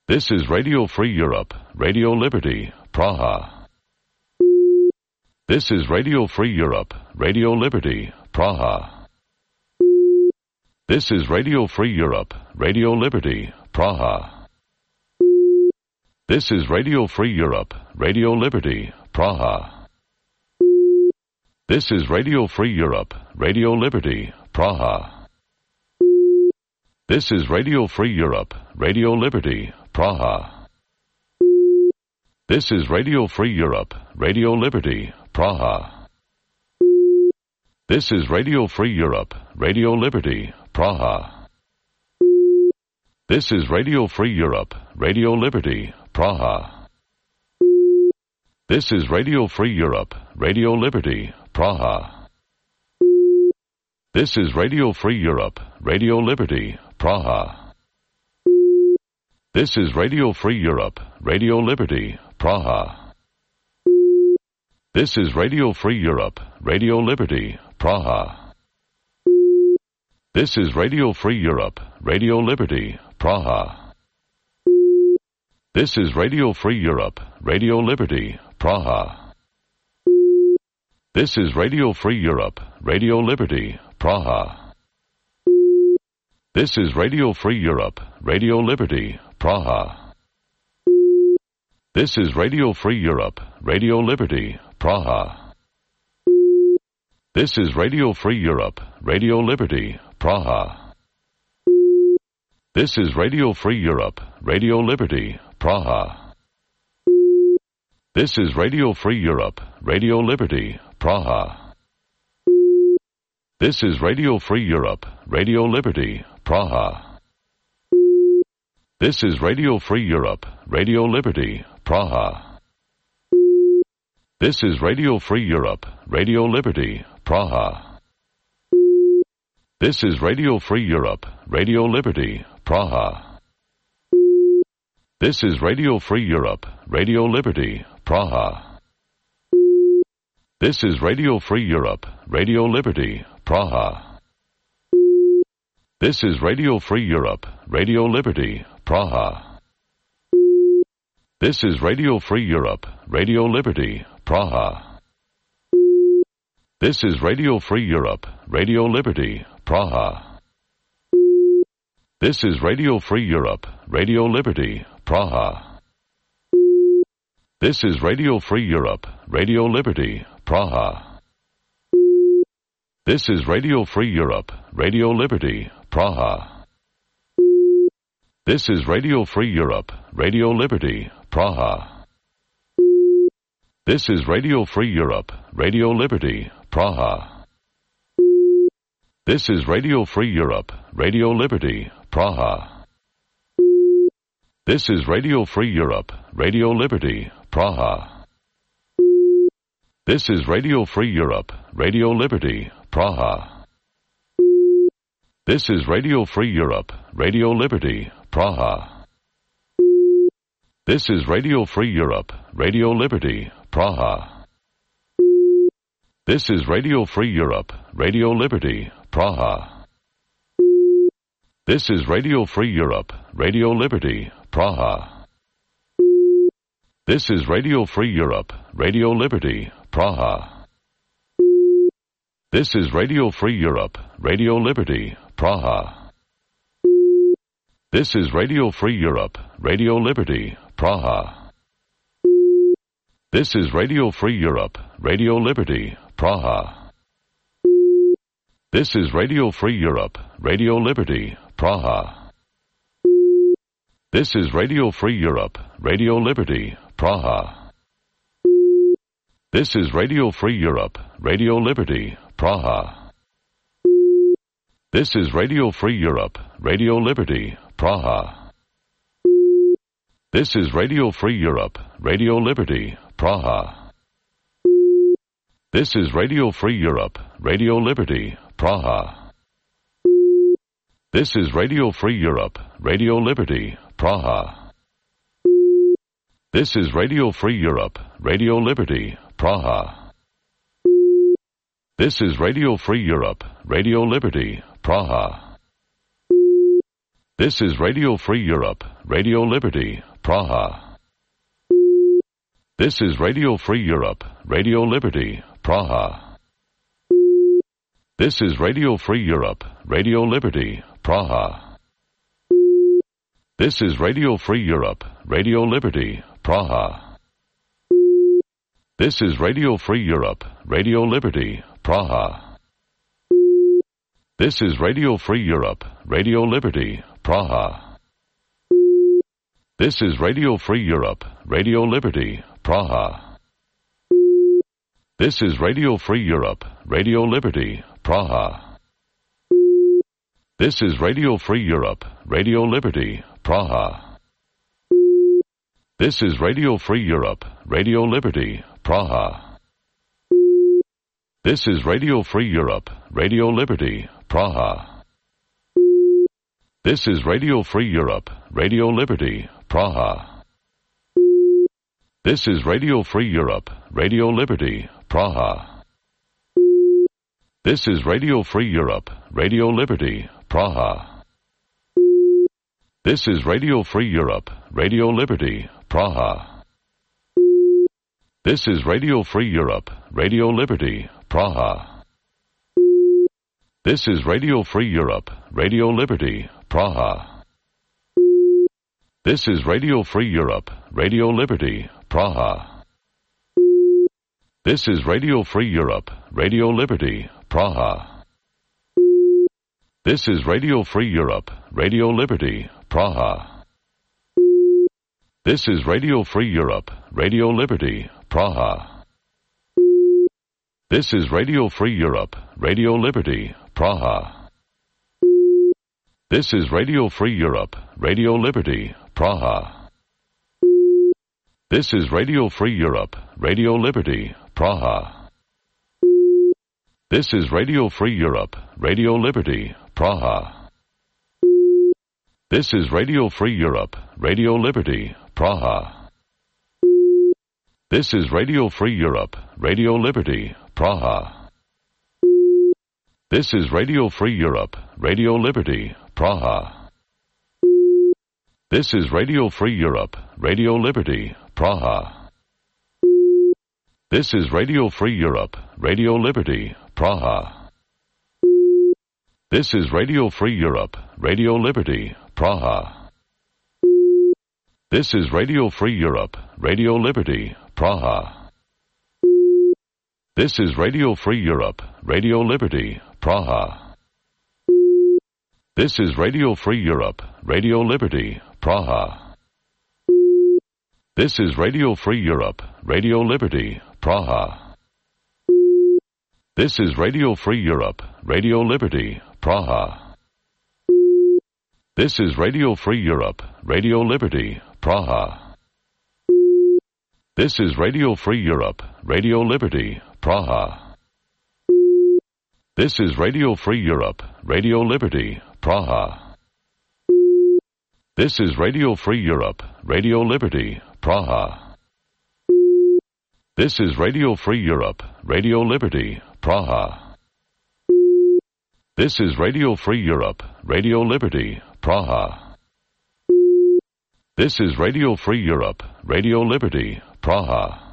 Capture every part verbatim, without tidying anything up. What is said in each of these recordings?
This is Radio Free Europe, Radio Liberty, Praha. This is Radio Free Europe, Radio Liberty, Praha. This is Radio Free Europe, Radio Liberty, Praha. This is Radio Free Europe, Radio Liberty, Praha. This is Radio Free Europe, Radio Liberty, Praha. This is Radio Free Europe, Radio Liberty, Praha. This is Radio Free Europe, Radio Liberty, Praha. This is Radio Free Europe, Radio Liberty, Praha. This is Radio Free Europe, Radio Liberty, Praha. This is Radio Free Europe, Radio Liberty, Praha. This is Radio Free Europe, Radio Liberty, Praha. This is Radio Free Europe, Radio Liberty, Praha. This is Radio Free Europe, Radio Liberty, Praha. This is Radio Free Europe, Radio Liberty, Praha. This is Radio Free Europe, Radio Liberty, Praha. This is Radio Free Europe, Radio Liberty, Praha. This is Radio Free Europe, Radio Liberty, Praha. This is Radio Free Europe, Radio Liberty, Praha. This is Radio Free Europe, Radio Liberty, Praha. This is Radio Free Europe, Radio Liberty, Praha. This is Radio Free Europe, Radio Liberty, Praha. This is Radio Free Europe, Radio Liberty, Praha. This is Radio Free Europe, Radio Liberty, Praha. This is Radio Free Europe, Radio Liberty, Praha. This is Radio Free Europe, Radio Liberty, Praha. This is Radio Free Europe, Radio Liberty, Praha. This is Radio Free Europe, Radio Liberty, Praha. This is Radio Free Europe, Radio Liberty, Praha. This is Radio Free Europe, Radio Liberty, Praha. This is Radio Free Europe, Radio Liberty, Praha. This is Radio Free Europe, Radio Liberty, Praha. This is Radio Free Europe, Radio Liberty, Praha. This is Radio Free Europe, Radio Liberty, Praha. This is Radio Free Europe, Radio Liberty, Praha. This is Radio Free Europe, Radio Liberty, Praha. This is Radio Free Europe, Radio Liberty, Praha. This is Radio Free Europe, Radio Liberty, Praha. This is Radio Free Europe, Radio Liberty, Praha. This is Radio Free Europe, Radio Liberty, Praha. This is Radio Free Europe, Radio Liberty, Praha. This is Radio Free Europe, Radio Liberty, Praha. This is Radio Free Europe, Radio Liberty, Praha. This is Radio Free Europe, Radio Liberty, Praha. This is Radio Free Europe, Radio Liberty, Praha. This is Radio Free Europe, Radio Liberty, Praha. This is Radio Free Europe, Radio Liberty, Praha. This is Radio Free Europe, Radio Liberty, Praha. This is Radio Free Europe, Radio Liberty, Praha. This is Radio Free Europe, Radio Liberty, Praha. This is Radio Free Europe, Radio Liberty, Praha. This is Radio Free Europe, Radio Liberty, Praha. This is Radio Free Europe, Radio Liberty, Praha. This is Radio Free Europe, Radio Liberty, Praha. This is Radio Free Europe, Radio Liberty, Praha. This is Radio Free Europe, Radio Liberty, Praha. This is Radio Free Europe, Radio Liberty, Praha. This is Radio Free Europe, Radio Liberty, Praha. This is Radio Free Europe, Radio Liberty, Praha. This is Radio Free Europe, Radio Liberty, Praha. This is Radio Free Europe, Radio Liberty, Praha. This is Radio Free Europe, Radio Liberty, Praha. This is Radio Free Europe, Radio Liberty, Praha. This is Radio Free Europe, Radio Liberty, Praha. This is Radio Free Europe, Radio Liberty, Praha. This is Radio Free Europe, Radio Liberty, Praha. This is Radio Free Europe, Radio Liberty, Praha. This is Radio Free Europe, Radio Liberty, Praha. This is Radio Free Europe, Radio Liberty, Praha. This is Radio Free Europe, Radio Liberty, Praha. This is Radio Free Europe, Radio Liberty, Praha. This is Radio Free Europe, Radio Liberty, Praha. This is Radio Free Europe, Radio Liberty, Praha. This is Radio Free Europe, Radio Liberty, Praha. This is Radio Free Europe, Radio Liberty, Praha. This is Radio Free Europe, Radio Liberty, Praha. This is Radio Free Europe, Radio Liberty, Praha. This is Radio Free Europe, Radio Liberty, Praha. This is Radio Free Europe, Radio Liberty, Praha. This is Radio Free Europe, Radio Liberty, Praha. This is Radio Free Europe, Radio Liberty, Praha. This is Radio Free Europe, Radio Liberty, Praha. This is Radio Free Europe, Radio Liberty, Praha. This is Radio Free Europe, Radio Liberty, Praha. This is Radio Free Europe, Radio Liberty, Praha. This is Radio Free Europe, Radio Liberty, Praha. This is Radio Free Europe, Radio Liberty, Praha. This is Radio Free Europe, Radio Liberty, Praha. This is Radio Free Europe, Radio Liberty, Praha. This is Radio Free Europe, Radio Liberty, Praha. This is Radio Free Europe, Radio Liberty, Praha. This is Radio Free Europe, Radio Liberty, Praha. This is Radio Free Europe, Radio Liberty, Praha. This is Radio Free Europe, Radio Liberty, Praha. This is Radio Free Europe, Radio Liberty, Praha. This is Radio Free Europe, Radio Liberty, Praha. This is Radio Free Europe, Radio Liberty, Praha. This is Radio Free Europe, Radio Liberty, Praha. This is Radio Free Europe, Radio Liberty, Praha.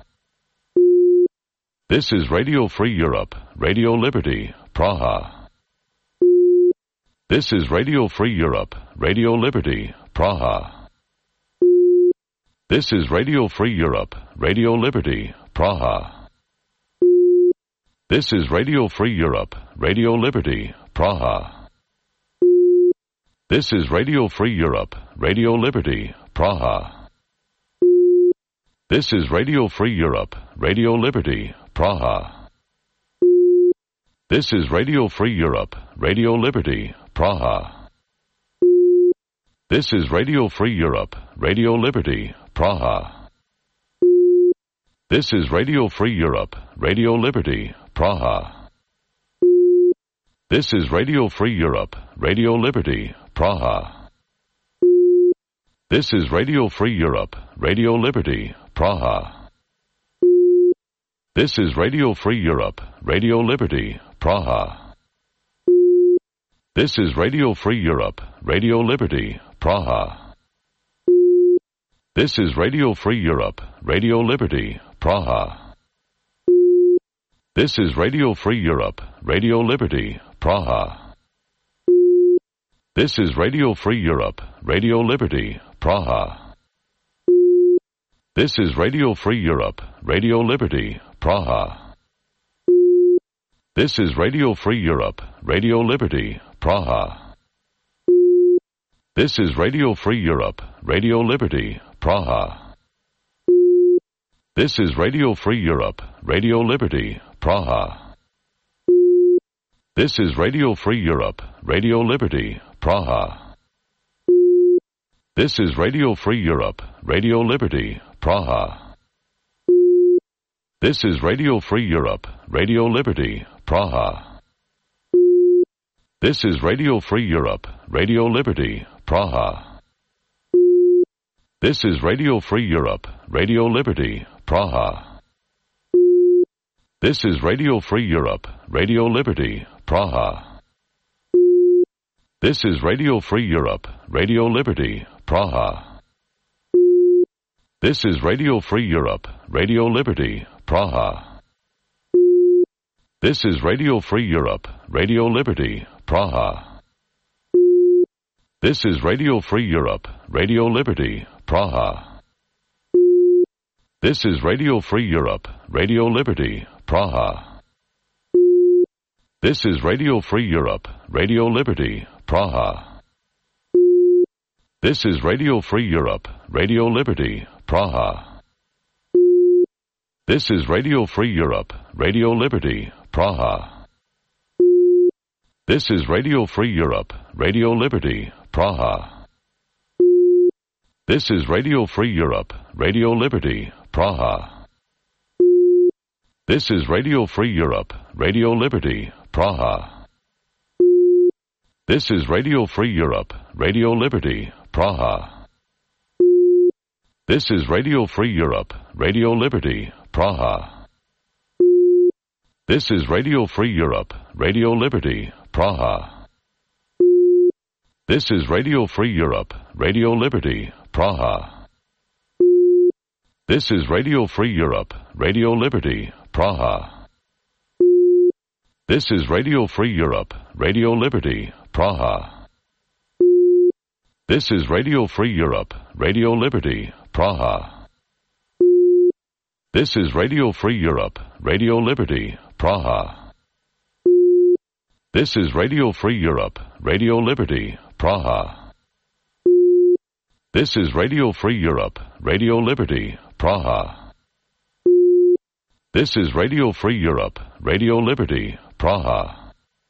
This is Radio Free Europe, Radio Liberty, Praha. This is Radio Free Europe, Radio Liberty, Praha. This is Radio Free Europe, Radio Liberty, Praha. This is Radio Free Europe, Radio Liberty, Praha. This is Radio Free Europe, Radio Liberty, Praha. This is Radio Free Europe, Radio Liberty, Praha. This is Radio Free Europe, Radio Liberty, Praha. This is Radio Free Europe, Radio Liberty, Praha. This is Radio Free Europe, Radio Liberty, Praha. This is Radio Free Europe, Radio Liberty, Praha. This is Radio Free Europe, Radio Liberty, Praha. This is Radio Free Europe, Radio Liberty, Praha. This is Radio Free Europe, Radio Liberty, Praha. This is Radio Free Europe, Radio Liberty, Praha. This is Radio Free Europe, Radio Liberty, Praha. This is Radio Free Europe, Radio Liberty, Praha. This is Radio Free Europe, Radio Liberty, Praha. This is Radio Free Europe, Radio Liberty, Praha. This is Radio Free Europe, Radio Liberty, Praha. This is Radio Free Europe, Radio Liberty, Praha. This is Radio Free Europe, Radio Liberty, Praha. This is Radio Free Europe, Radio Liberty, Praha. This is Radio Free Europe, Radio Liberty, Praha. This is Radio Free Europe, Radio Liberty, Praha. This is Radio Free Europe, Radio Liberty, Praha. This is Radio Free Europe, Radio Liberty, Praha. This is Radio Free Europe, Radio Liberty, Praha. This is Radio Free Europe, Radio Liberty, Praha. This is Radio Free Europe, Radio Liberty, Praha. This is Radio Free Europe, Radio Liberty, Praha. This is Radio Free Europe, Radio Liberty, Praha. This is Radio Free Europe, Radio Liberty, Praha. This is Radio Free Europe, Radio Liberty, Praha. This is Radio Free Europe, Radio Liberty, Praha. This is Radio Free Europe, Radio Liberty, Praha. This is Radio Free Europe, Radio Liberty, Praha. This is Radio Free Europe, Radio Liberty, Praha. This is Radio Free Europe, Radio Liberty, Praha. This is Radio Free Europe, Radio Liberty, Praha. This is Radio Free Europe, Radio Liberty, Praha. This is Radio Free Europe, Radio Liberty, Praha. This is Radio Free Europe, Radio Liberty, Praha. This is Radio Free Europe, Radio Liberty, Praha. This is Radio Free Europe, Radio Liberty, Praha. This is Radio Free Europe, Radio Liberty, Praha. This is Radio Free Europe, Radio Liberty, Praha. This is Radio Free Europe, Radio Liberty, Praha. This is Radio Free Europe, Radio Liberty, Praha.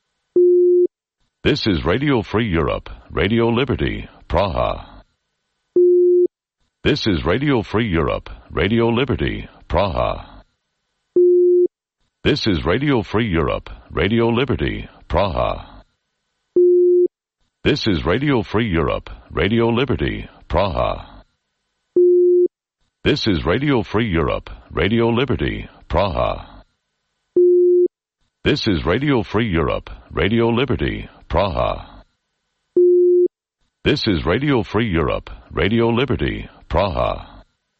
This is Radio Free Europe, Radio Liberty, Praha. This is Radio Free Europe, Radio Liberty, Praha. This is Radio Free Europe, Radio Liberty, Praha. This is Radio Free Europe, Radio Liberty, Praha. This is Radio Free Europe, Radio Liberty, Praha. This is Radio Free Europe, Radio Liberty, Praha. This is Radio Free Europe, Radio Liberty, Praha.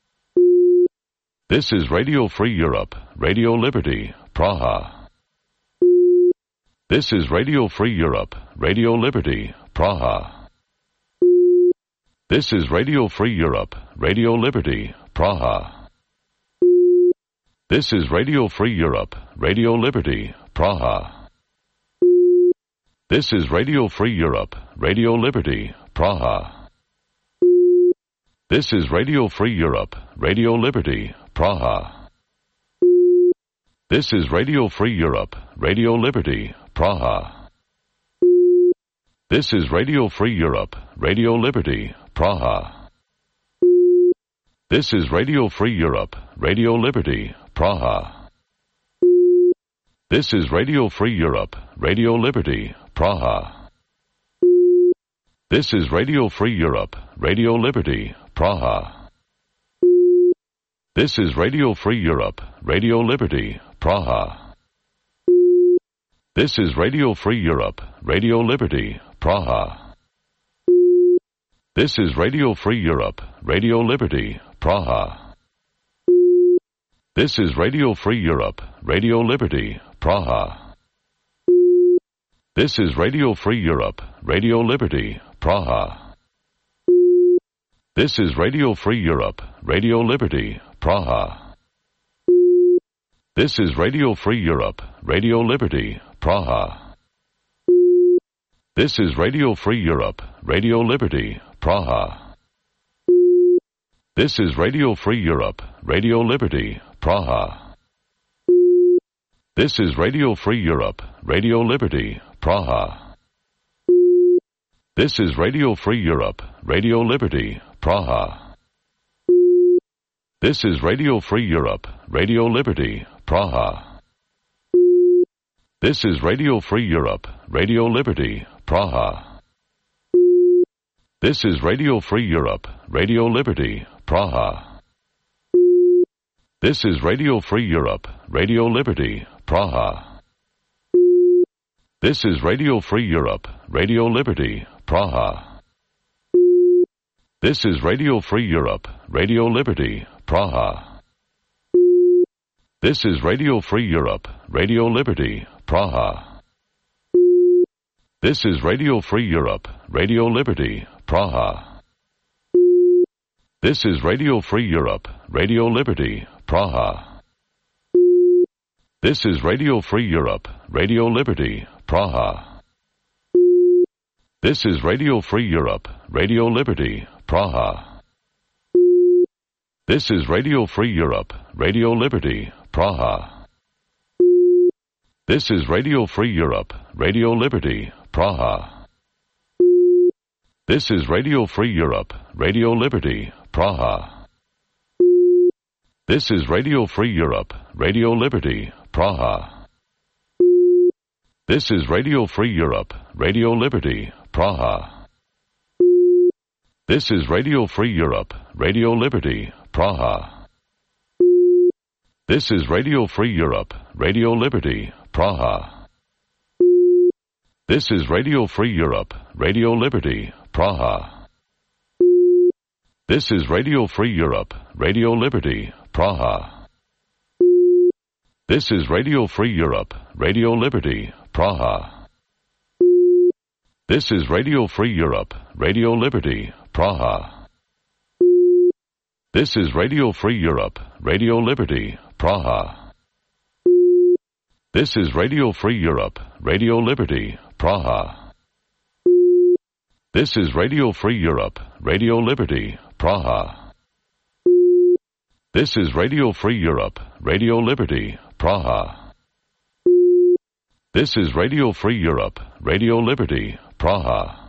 This is Radio Free Europe, Radio Liberty, Praha. This is Radio Free Europe, Radio Liberty, Praha. This is Radio Free Europe, Radio Liberty, Praha. This is Radio Free Europe, Radio Liberty, Praha. This is Radio Free Europe, Radio Liberty, Praha. This is Radio Free Europe, Radio Liberty, Praha. This is Radio Free Europe, Radio Liberty, Praha. This is Radio Free Europe, Radio Liberty, Praha. This is Radio Free Europe, Radio Liberty, Praha. This is Radio Free Europe, Radio Liberty, Praha. This is Radio Free Europe, Radio Liberty, Praha. This is Radio Free Europe, Radio Liberty, Praha. This is Radio Free Europe, Radio Liberty, Praha. This is Radio Free Europe, Radio Liberty, Praha. This is Radio Free Europe, Radio Liberty, Praha. This is Radio Free Europe, Radio Liberty, Praha. This is Radio Free Europe, Radio Liberty, Praha. This is Radio Free Europe, Radio Liberty, Praha. This is Radio Free Europe, Radio Liberty, Praha. This is Radio Free Europe, Radio Liberty, Praha. This is Radio Free Europe, Radio Liberty, Praha. This is Radio Free Europe, Radio Liberty, Praha. This is Radio Free Europe, Radio Liberty, Praha. This is Radio Free Europe, Radio Liberty, Praha. This is Radio Free Europe, Radio Liberty, Praha. This is Radio Free Europe, Radio Liberty, Praha. This is Radio Free Europe, Radio Liberty, Praha. This is Radio Free Europe, Radio Liberty, Praha. This is Radio Free Europe, Radio Liberty, Praha. This is Radio Free Europe, Radio Liberty, Praha. This is Radio Free Europe, Radio Liberty, Praha. This is Radio Free Europe, Radio Liberty, Praha. This is Radio Free Europe, Radio Liberty, Praha. This is Radio Free Europe, Radio Liberty, Praha. This is Radio Free Europe, Radio Liberty, Praha. This is Radio Free Europe, Radio Liberty, Praha. This is Radio Free Europe, Radio Liberty, Praha. This is Radio Free Europe, Radio Liberty, Praha. This is Radio Free Europe, Radio Liberty, Praha. This is Radio Free Europe, Radio Liberty, Praha. This is Radio Free Europe, Radio Liberty, Praha. This is Radio Free Europe, Radio Liberty, Praha. This is Radio Free Europe, Radio Liberty, Praha. This is Radio Free Europe, Radio Liberty, Praha. This is Radio Free Europe, Radio Liberty, Praha. This is Radio Free Europe, Radio Liberty, Praha. This is Radio Free Europe, Radio Liberty, Praha. This is Radio Free Europe, Radio Liberty, Praha. This is Radio Free Europe, Radio Liberty, Praha.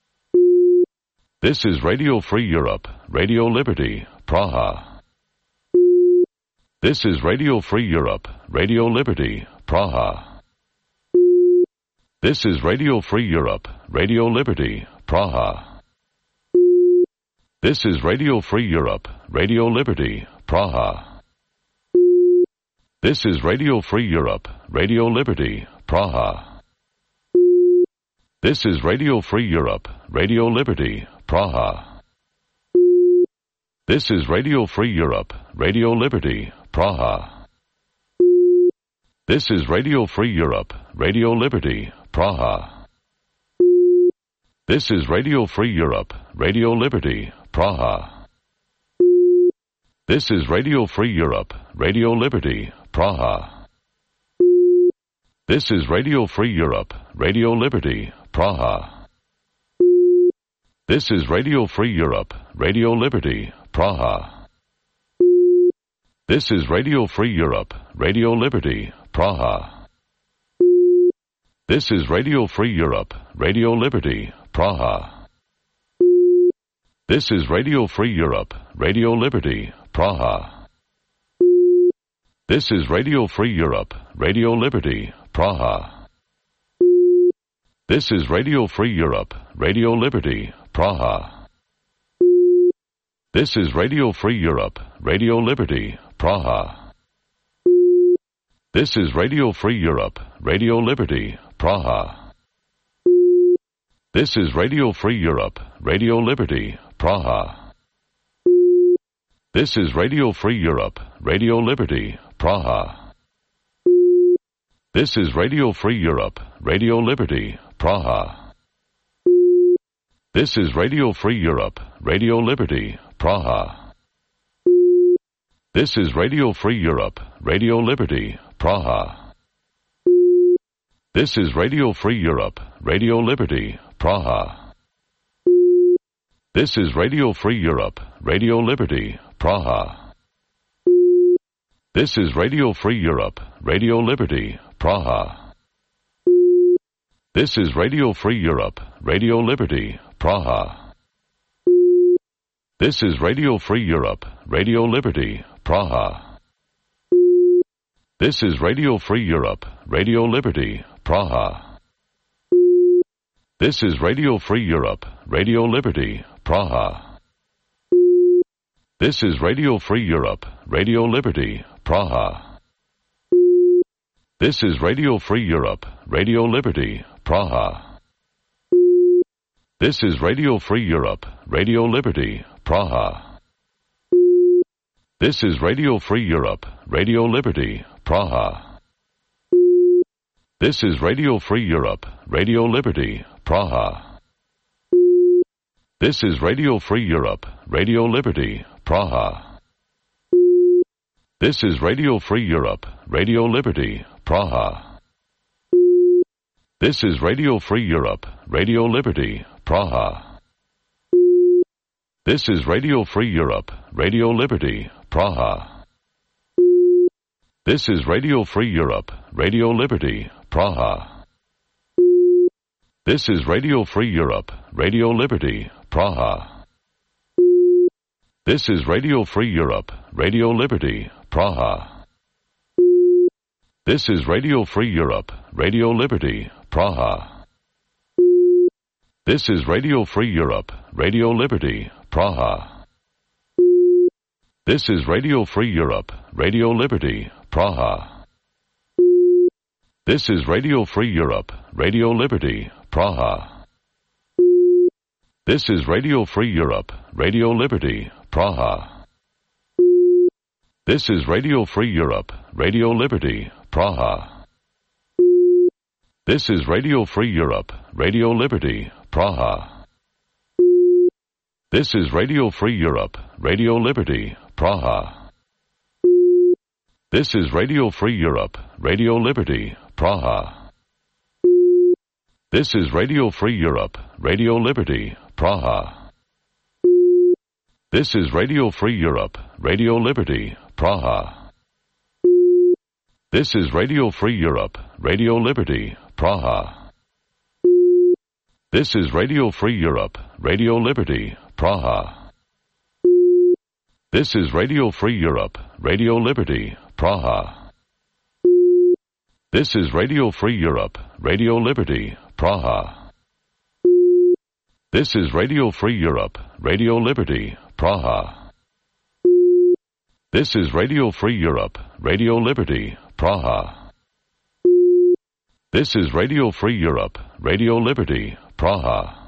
This is Radio Free Europe, Radio Liberty, Praha. This is Radio Free Europe, Radio Liberty, Praha. This is Radio Free Europe, Radio Liberty, Praha. This is Radio Free Europe, Radio Liberty, Praha. This is Radio Free Europe, Radio Liberty, Praha. This is Radio Free Europe, Radio Liberty, Praha. This is Radio Free Europe, Radio Liberty, Praha. This is Radio Free Europe, Radio Liberty, Praha. This is Radio Free Europe, Radio Liberty, Praha. This is Radio Free Europe, Radio Liberty, Praha. This is Radio Free Europe, Radio Liberty, Praha. This is Radio Free Europe, Radio Liberty, Praha. This is Radio Free Europe, Radio Liberty, Praha. This is Radio Free Europe, Radio Liberty, Praha. This is Radio Free Europe, Radio Liberty, Praha. This is Radio Free Europe, Radio Liberty, Praha. This is Radio Free Europe, Radio Liberty, Praha. This is Radio Free Europe, Radio Liberty, Praha. This is Radio Free Europe, Radio Liberty, Praha. This is Radio Free Europe, Radio Liberty, Praha. This is Radio Free Europe, Radio Liberty, Praha. This is Radio Free Europe, Radio Liberty, Praha. This is Radio Free Europe, Radio Liberty, Praha. This is Radio Free Europe, Radio Liberty, Praha. This is Radio Free Europe, Radio Liberty, Praha. This is Radio Free Europe, Radio Liberty, Praha. This is Radio Free Europe, Radio Liberty, Praha. This is Radio Free Europe, Radio Liberty, Praha. This is Radio Free Europe, Radio Liberty, Praha. This is Radio Free Europe, Radio Liberty, Praha. This is Radio Free Europe, Radio Liberty, Praha. This is Radio Free Europe, Radio Liberty, Praha. This is Radio Free Europe, Radio Liberty, Praha. This is Radio Free Europe, Radio Liberty, Praha. This is Radio Free Europe, Radio Liberty, Praha. This is Radio Free Europe, Radio Liberty, Praha. This is Radio Free Europe, Radio Liberty, Praha. This is Radio Free Europe, Radio Liberty, Praha. This is Radio Free Europe, Radio Liberty, Praha. This is Radio Free Europe, Radio Liberty, Praha. This is Radio Free Europe, Radio Liberty, Praha. This is Radio Free Europe, Radio Liberty, Praha. This is Radio Free Europe, Radio Liberty, Praha. This is Radio Free Europe, Radio Liberty, Praha. This is Radio Free Europe, Radio Liberty, Praha. This is Radio Free Europe, Radio Liberty, Praha. This is Radio Free Europe, Radio Liberty, Praha. This is Radio Free Europe, Radio Liberty, Praha. This is Radio Free Europe, Radio Liberty, Praha. This is Radio Free Europe, Radio Liberty, Praha. This is Radio Free Europe, Radio Liberty, Praha. This is Radio Free Europe, Radio Liberty, Praha. This is Radio Free Europe, Radio Liberty, Praha. This is Radio Free Europe, Radio Liberty, Praha. This is Radio Free Europe, Radio Liberty, Praha. This is Radio Free Europe, Radio Liberty, Praha. This is Radio Free Europe, Radio Liberty, Praha. This is Radio Free Europe, Radio Liberty, Praha. This is Radio Free Europe, Radio Liberty, Praha. This is Radio Free Europe, Radio Liberty, Praha. This is Radio Free Europe, Radio Liberty, Praha.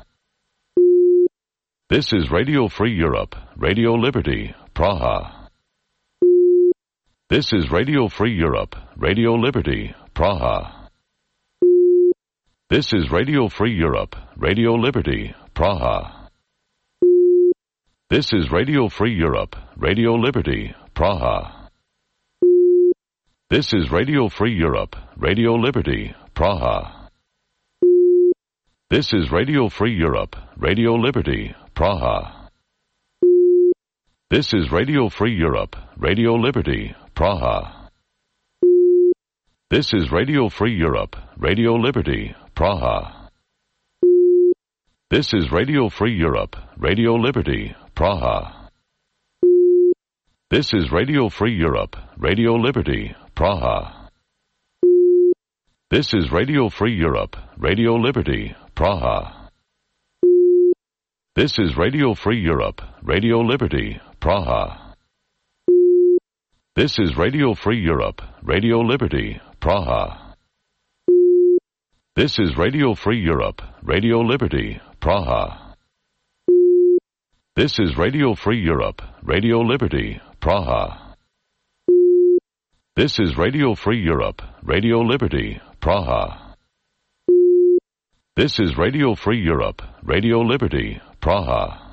This is Radio Free Europe, Radio Liberty, Praha. This is Radio Free Europe, Radio Liberty, Praha. This is Radio Free Europe, Radio Liberty, Praha. This is Radio Free Europe, Radio Liberty, Praha. This is Radio Free Europe, Radio Liberty, Praha. This is Radio Free Europe, Radio Liberty, Praha. This is Radio Free Europe, Radio Liberty, Praha. This is Radio Free Europe, Radio Liberty, Praha. This is Radio Free Europe, Radio Liberty, Praha. This is Radio Free Europe, Radio Liberty, Praha. This is Radio Free Europe, Radio Liberty, Praha. This is Radio Free Europe, Radio Liberty, Praha. This is Radio Free Europe, Radio Liberty, Praha. This is Radio Free Europe, Radio Liberty, Praha. This is Radio Free Europe, Radio Liberty, Praha. This is Radio Free Europe, Radio Liberty, Praha. This is Radio Free Europe, Radio Liberty, Praha.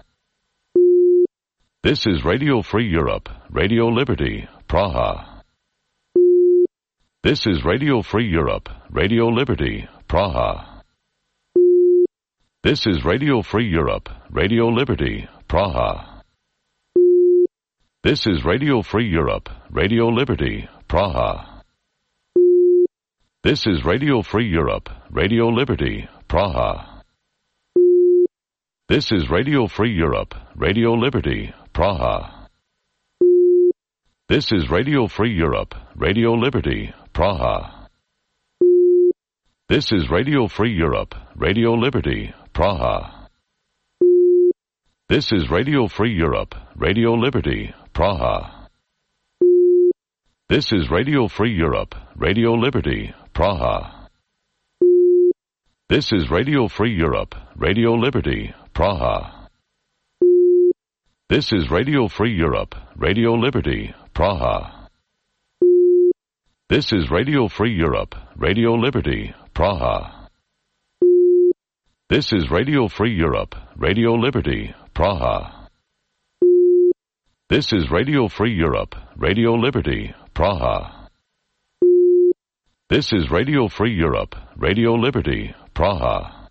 This is Radio Free Europe, Radio Liberty, Praha. This is Radio Free Europe, Radio Liberty, Praha. This is Radio Free Europe, Radio Liberty, Praha. This is Radio Free Europe, Radio Liberty, Praha. This is Radio Free Europe, Radio Liberty, Praha. This is Radio Free Europe, Radio Liberty, Praha. This is Radio Free Europe, Radio Liberty, Praha. This is Radio Free Europe, Radio Liberty, Praha. This is Radio Free Europe, Radio Liberty, Praha. This is Radio Free Europe, Radio Liberty, Praha. This is Radio Free Europe, Radio Liberty, Praha. This is Radio Free Europe, Radio Liberty, Praha. This is Radio Free Europe, Radio Liberty, Praha. This is Radio Free Europe, Radio Liberty, Praha. This is Radio Free Europe, Radio Liberty, Praha. This is Radio Free Europe, Radio Liberty, Praha.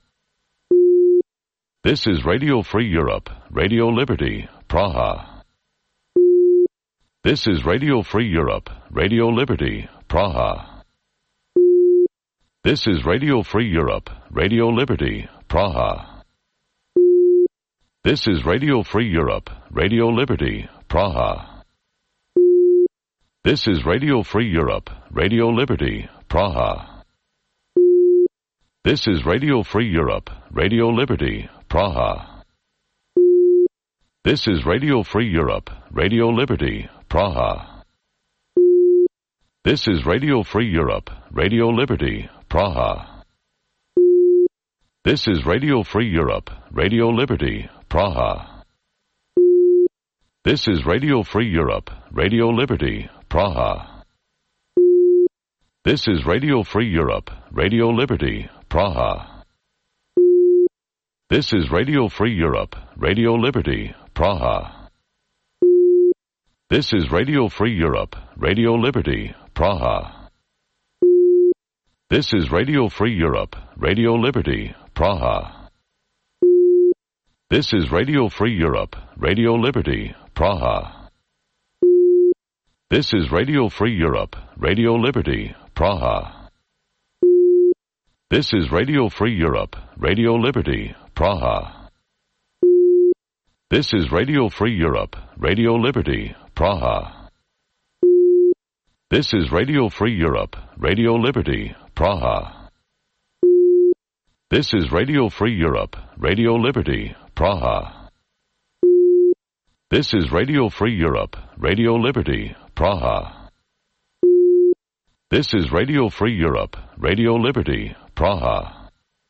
This is Radio Free Europe, Radio Liberty, Praha. This is Radio Free Europe, Radio Liberty, Praha. This is Radio Free Europe, Radio Liberty, Praha. This is Radio Free Europe, Radio Liberty, Praha. This is Radio Free Europe, Radio Liberty, Praha. This is Radio Free Europe, Radio Liberty, Praha. This is Radio Free Europe, Radio Liberty, Praha. This is Radio Free Europe, Radio Liberty, Praha. This is Radio Free Europe, Radio Liberty, Praha. This is Radio Free Europe, Radio Liberty, Praha. This is Radio Free Europe, Radio Liberty, Praha. This is Radio Free Europe, Radio Liberty, Praha. This is Radio Free Europe, Radio Liberty, Praha. This is Radio Free Europe, Radio Liberty, Praha. This is Radio Free Europe, Radio Liberty, Praha. This is Radio Free Europe, Radio Liberty, Praha. This is Radio Free Europe, Radio Liberty, Praha. This is Radio Free Europe, Radio Liberty, Praha. This is Radio Free Europe, Radio Liberty, Praha. This is Radio Free Europe, Radio Liberty, Praha. This is Radio Free Europe, Radio Liberty, Praha. This is Radio Free Europe, Radio Liberty, Praha.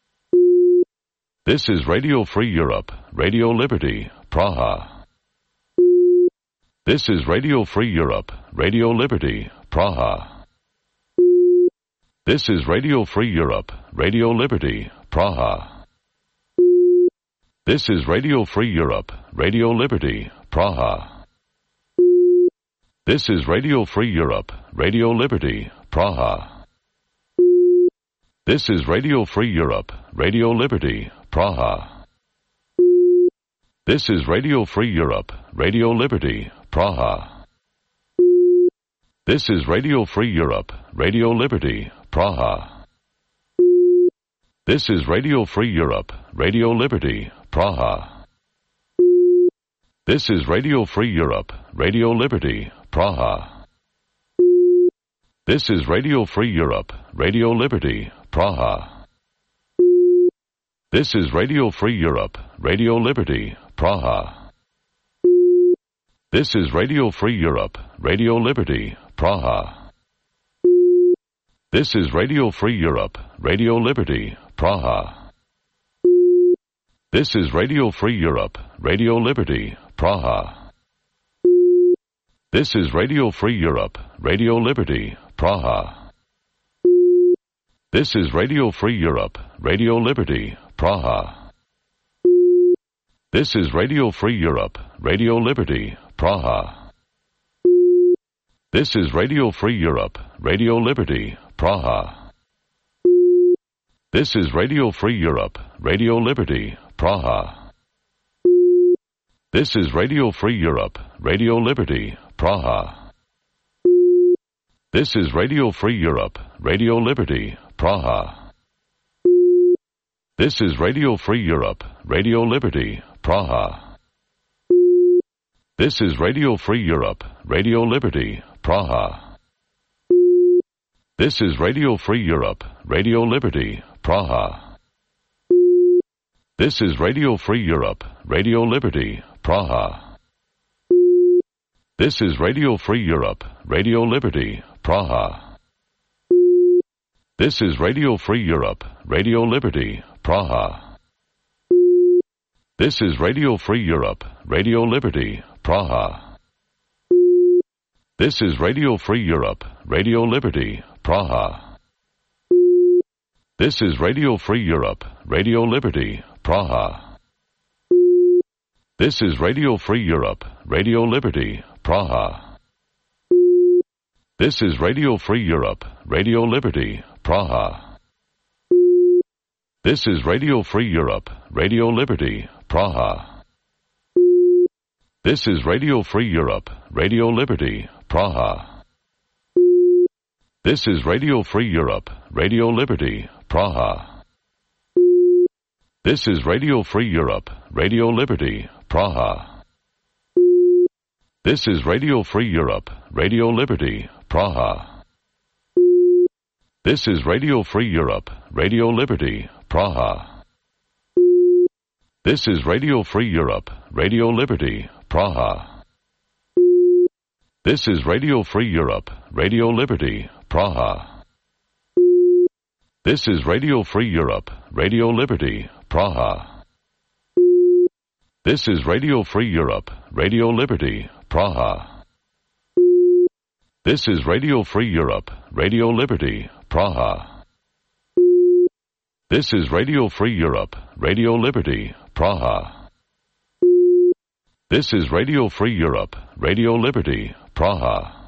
This is Radio Free Europe, Radio Liberty, Praha. This is Radio Free Europe, Radio Liberty, Praha. This is Radio Free Europe, Radio Liberty, Praha. This is Radio Free Europe, Radio Liberty, Praha. This is Radio Free Europe, Radio Liberty, Praha. This is Radio Free Europe, Radio Liberty, Praha. This is Radio Free Europe, Radio Liberty, Praha. This is Radio Free Europe, Radio Liberty, Praha. This is Radio Free Europe, Radio Liberty, Praha. This is Radio Free Europe, Radio Liberty, Praha. This is Radio Free Europe, Radio Liberty, Praha. This is Radio Free Europe, Radio Liberty, Praha. This is Radio Free Europe, Radio Liberty, Praha. This is Radio Free Europe, Radio Liberty, Praha. This is Radio Free Europe, Radio Liberty, Praha. This is Radio Free Europe, Radio Liberty, Praha. This is Radio Free Europe, Radio Liberty, Praha. This is Radio Free Europe, Radio Liberty, Praha. This is Radio Free Europe, Radio Liberty, Praha. This is Radio Free Europe, Radio Liberty, Praha. This is Radio Free Europe, Radio Liberty, Praha. This is Radio Free Europe, Radio Liberty, Praha. This is Radio Free Europe, Radio Liberty, Praha. This is Radio Free Europe, Radio Liberty, Praha. This is Radio Free Europe, Radio Liberty, Praha. This is Radio Free Europe, Radio Liberty, Praha. This is Radio Free Europe, Radio Liberty, Praha. This is Radio Free Europe, Radio Liberty, Praha. This is Radio Free Europe, Radio Liberty, Praha. This is Radio Free Europe, Radio Liberty, Praha. This is Radio Free Europe, Radio Liberty, Praha. This is Radio Free Europe, Radio Liberty, Praha. This is Radio Free Europe, Radio Liberty, Praha. This is Radio Free Europe, Radio Liberty, Praha. This is Radio Free Europe, Radio Liberty, Praha. This is Radio Free Europe, Radio Liberty, Praha. This is Radio Free Europe, Radio Liberty, Praha. This is Radio Free Europe, Radio Liberty, Praha. This is Radio Free Europe, Radio Liberty, Praha. This is Radio Free Europe, Radio Liberty, Praha. This is Radio Free Europe, Radio Liberty, Praha. This is Radio Free Europe, Radio Liberty, Praha. This is Radio Free Europe, Radio Liberty, Praha. This is Radio Free Europe, Radio Liberty, Praha. This is Radio Free Europe, Radio Liberty, Praha. This is Radio Free Europe, Radio Liberty, Praha.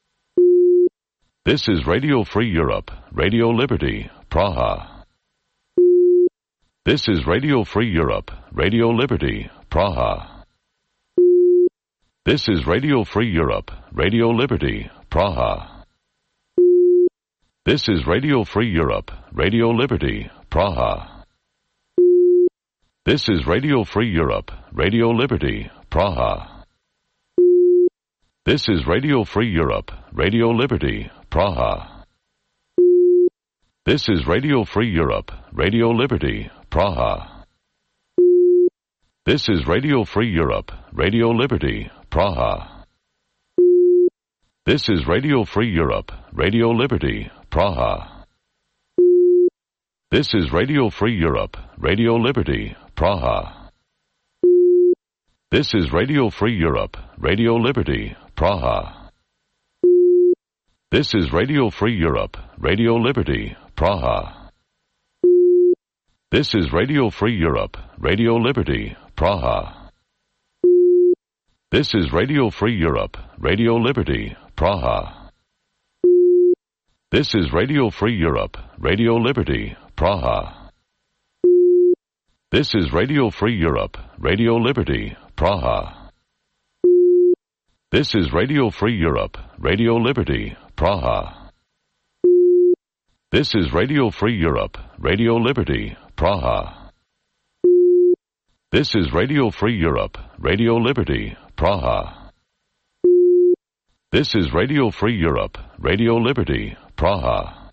This is Radio Free Europe, Radio Liberty, Praha. This is Radio Free Europe, Radio Liberty, Praha. This is Radio Free Europe, Radio Liberty, Praha. This is Radio Free Europe, Radio Liberty, Praha. This is Radio Free Europe, Radio Liberty, Praha. This is Radio Free Europe, Radio Liberty, Praha. This is Radio Free Europe, Radio Liberty, Praha. This is Radio Free Europe, Radio Liberty, Praha. This is Radio Free Europe, Radio Liberty, Praha. This is Radio Free Europe, Radio Liberty, Praha. This is Radio Free Europe, Radio Liberty, Praha. This is Radio Free Europe, Radio Liberty, Praha. This is Radio Free Europe, Radio Liberty, Praha. This is Radio Free Europe, Radio Liberty, Praha. This is Radio Free Europe, Radio Liberty, Praha. This is Radio Free Europe, Radio Liberty, Praha. This is Radio Free Europe, Radio Liberty, Praha. This is Radio Free Europe, Radio Liberty, Praha. This is Radio Free Europe, Radio Liberty, Praha. This is Radio Free Europe, Radio Liberty, Praha.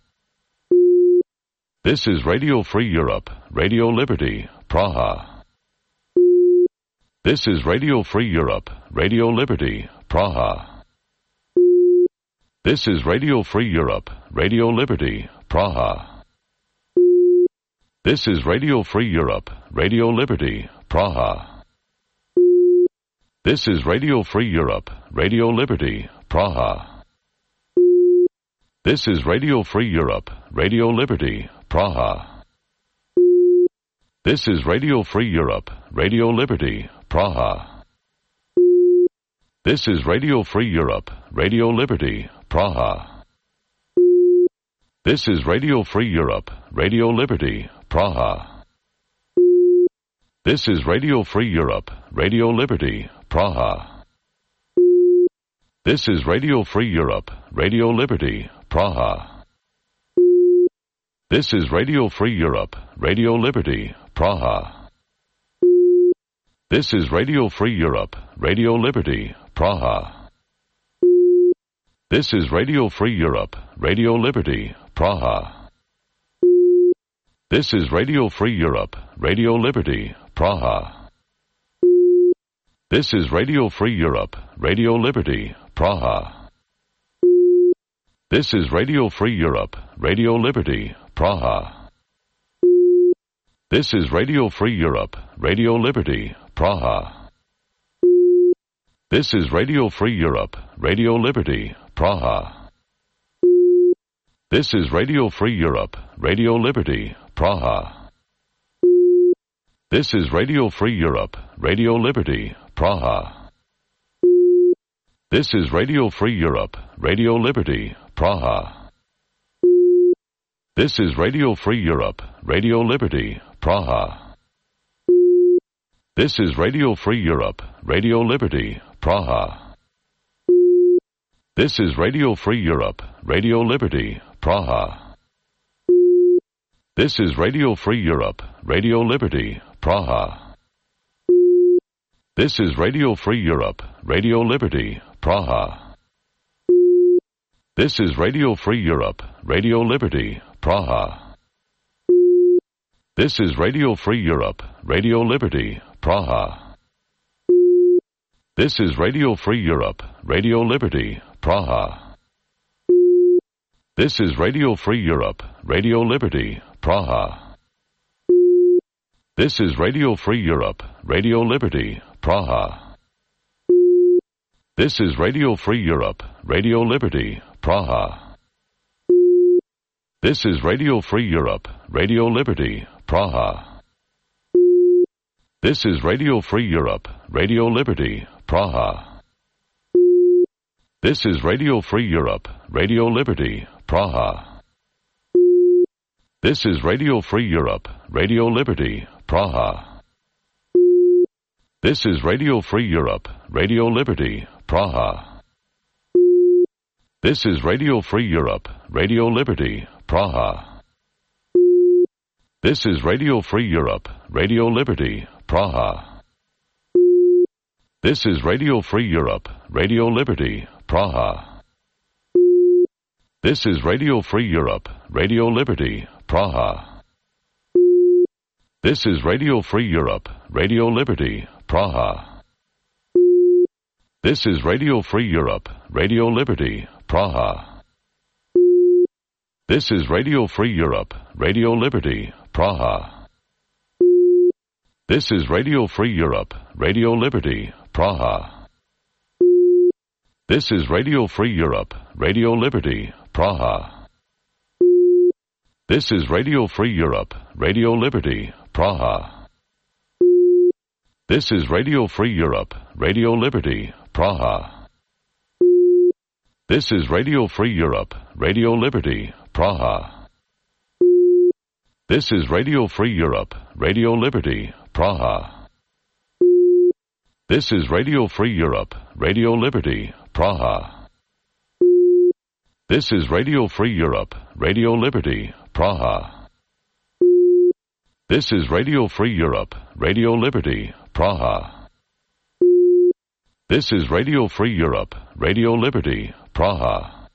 This is Radio Free Europe, Radio Liberty, Praha. This is Radio Free Europe, Radio Liberty, Praha. This is Radio Free Europe, Radio Liberty, Praha. This is Radio Free Europe, Radio Liberty, Praha. This is Radio Free Europe, Radio Liberty, Praha. This is Radio Free Europe, Radio Liberty, Praha. This is Radio Free Europe, Radio Liberty, Praha. This is Radio Free Europe, Radio Liberty, Praha. This is Radio Free Europe, Radio Liberty, Praha. This is Radio Free Europe, Radio Liberty, Praha. This is Radio Free Europe, Radio Liberty, Praha. This is Radio Free Europe, Radio Liberty, Praha. This is Radio Free Europe, Radio Liberty, Praha. This is Radio Free Europe, Radio Liberty, Praha. This is Radio Free Europe, Radio Liberty, Praha. This is Radio Free Europe, Radio Liberty, Praha. This is Radio Free Europe, Radio Liberty, Praha. This is Radio Free Europe, Radio Liberty, Praha. This is Radio Free Europe, Radio Liberty, Praha. This is Radio Free Europe, Radio Liberty, Praha. This is Radio Free Europe, Radio Liberty, Praha. This is Radio Free Europe, Radio Liberty, Praha. This is Radio Free Europe, Radio Liberty, Praha. This is Radio Free Europe, Radio Liberty, Praha. This is Radio Free Europe, Radio Liberty, Praha. This is Radio Free Europe, Radio Liberty, Praha. This is Radio Free Europe, Radio Liberty, Praha. This is Radio Free Europe, Radio Liberty, Praha. This is Radio Free Europe, Radio Liberty, Praha. This is Radio Free Europe, Radio Liberty, Praha. This is Radio Free Europe, Radio Liberty, Praha. This is Radio Free Europe, Radio Liberty, Praha. This is Radio Free Europe, Radio Liberty, Praha. This is Radio Free Europe, Radio Liberty, Praha. This is Radio Free Europe, Radio Liberty, Praha. This is Radio Free Europe, Radio Liberty, Praha. This is Radio Free Europe, Radio Liberty, Praha. This is Radio Free Europe, Radio Liberty, Praha. This is Radio Free Europe, Radio Liberty, Praha. This is Radio Free Europe, Radio Liberty, Praha. This is Radio Free Europe, Radio Liberty, Praha. This is Radio Free Europe, Radio Liberty, Praha. This is Radio Free Europe, Radio Liberty, Praha. This is Radio Free Europe, Radio Liberty, Praha. This is Radio Free Europe, Radio Liberty, Praha. This is Radio Free Europe, Radio Liberty, Praha. This is Radio Free Europe, Radio Liberty, Praha. This is Radio Free Europe, Radio Liberty, Praha. This is Radio Free Europe, Radio Liberty, Praha. This is Radio Free Europe, Radio Liberty, Praha. This is Radio Free Europe, Radio Liberty, Praha. This is Radio Free Europe, Radio Liberty, Praha. This is Radio Free Europe, Radio Liberty, Praha. This is Radio Free Europe, Radio Liberty, Praha. This is Radio Free Europe, Radio Liberty, Praha.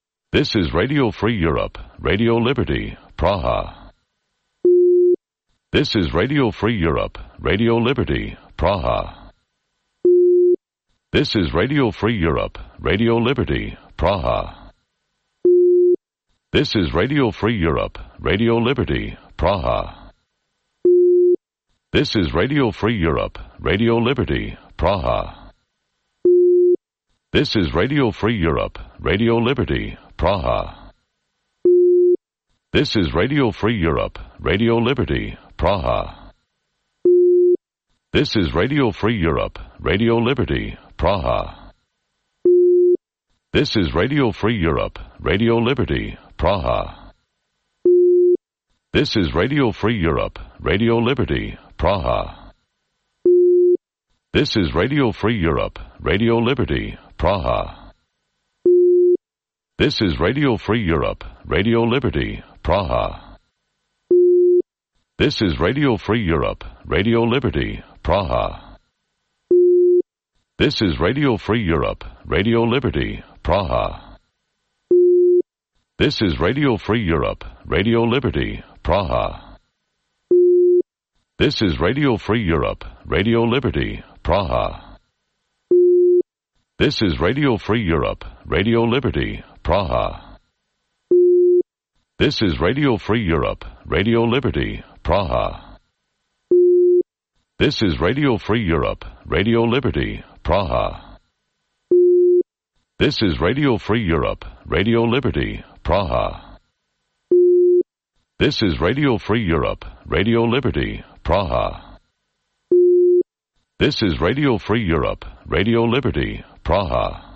This is Radio Free Europe, Radio Liberty, Praha. This is Radio Free Europe, Radio Liberty, Praha. This is Radio Free Europe, Radio Liberty, Praha. This is Radio Free Europe, Radio Liberty, Praha. This is Radio Free Europe, Radio Liberty, Praha. This is Radio Free Europe, Radio Liberty, Praha. This is Radio Free Europe, Radio Liberty, Praha. This is Radio Free Europe, Radio Liberty, Praha. This is Radio Free Europe, Radio Liberty, Praha. This is Radio Free Europe, Radio Liberty, Praha. This is Radio Free Europe, Radio Liberty, Praha. This is Radio Free Europe, Radio Liberty, Praha. This is Radio Free Europe, Radio Liberty, Praha. This is Radio Free Europe, Radio Liberty, Praha. This is Radio Free Europe, Radio Liberty, Praha. This is Radio Free Europe, Radio Liberty, Praha. This is Radio Free Europe, Radio Liberty, Praha. This is Radio Free Europe, Radio Liberty, Praha. This is Radio Free Europe, Radio Liberty, Praha. This is Radio Free Europe, Radio Liberty, Praha. This is Radio Free Europe, Radio Liberty, Praha. This is Radio Free Europe, Radio Liberty, Praha.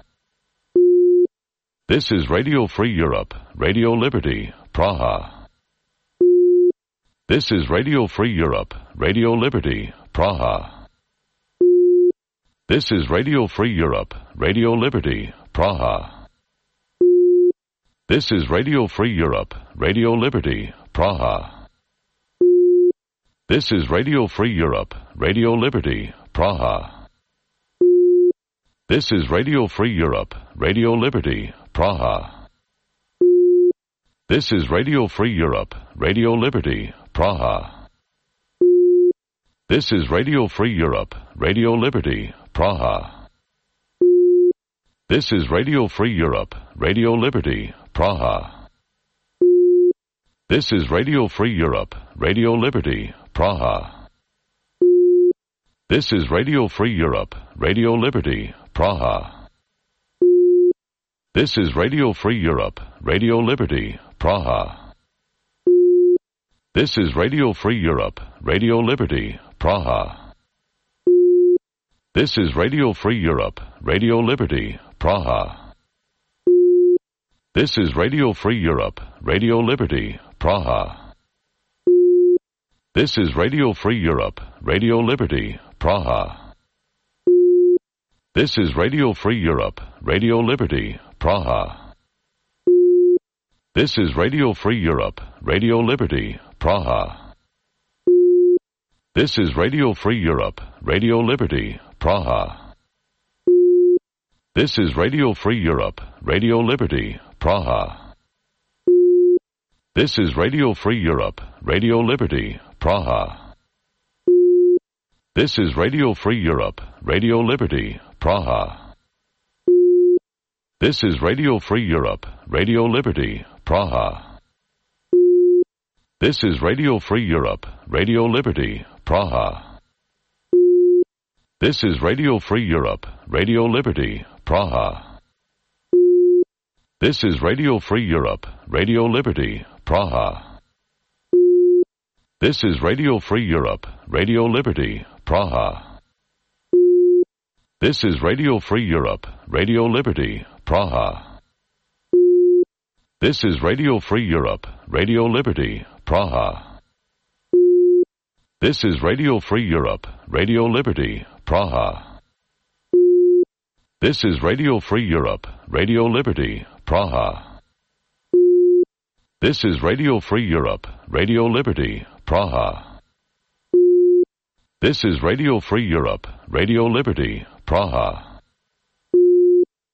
This is Radio Free Europe, Radio Liberty, Praha. This is Radio Free Europe, Radio Liberty, Praha. This is Radio Free Europe, Radio Liberty, Praha. This is Radio Free Europe, Radio Liberty, Praha. This is Radio Free Europe, Radio Liberty, Praha. This is Radio Free Europe, Radio Liberty, Praha. This is Radio Free Europe, Radio Liberty, Praha. This is Radio Free Europe, Radio Liberty, Praha. This is Radio Free Europe, Radio Liberty, Praha. This is Radio Free Europe, Radio Liberty, Praha. This is Radio Free Europe, Radio Liberty, Praha. This is Radio Free Europe, Radio Liberty, Praha. This is Radio Free Europe, Radio Liberty, Praha. This is Radio Free Europe, Radio Liberty, Praha. This is Radio Free Europe, Radio Liberty, Praha. This is Radio Free Europe, Radio Liberty, Praha. This is Radio Free Europe, Radio Liberty, Praha. This is Radio Free Europe, Radio Liberty, Praha. This is Radio Free Europe, Radio Liberty, Praha. This is Radio Free Europe, Radio Liberty, Praha. This is Radio Free Europe, Radio Liberty, Praha. This is Radio Free Europe, Radio Liberty, Praha. This is Radio Free Europe, Radio Liberty, Praha. This is Radio Free Europe, Radio Liberty, Praha. This is Radio Free Europe, Radio Liberty, Praha. This is Radio Free Europe, Radio Liberty, Praha. This is Radio Free Europe, Radio Liberty, Praha. This is Radio Free Europe, Radio Liberty, Praha. This is Radio Free Europe, Radio Liberty, Praha. This is Radio Free Europe, Radio Liberty, Praha. This is Radio Free Europe, Radio Liberty, Praha. This is Radio Free Europe, Radio Liberty, Praha. This is Radio Free Europe, Radio Liberty, Praha.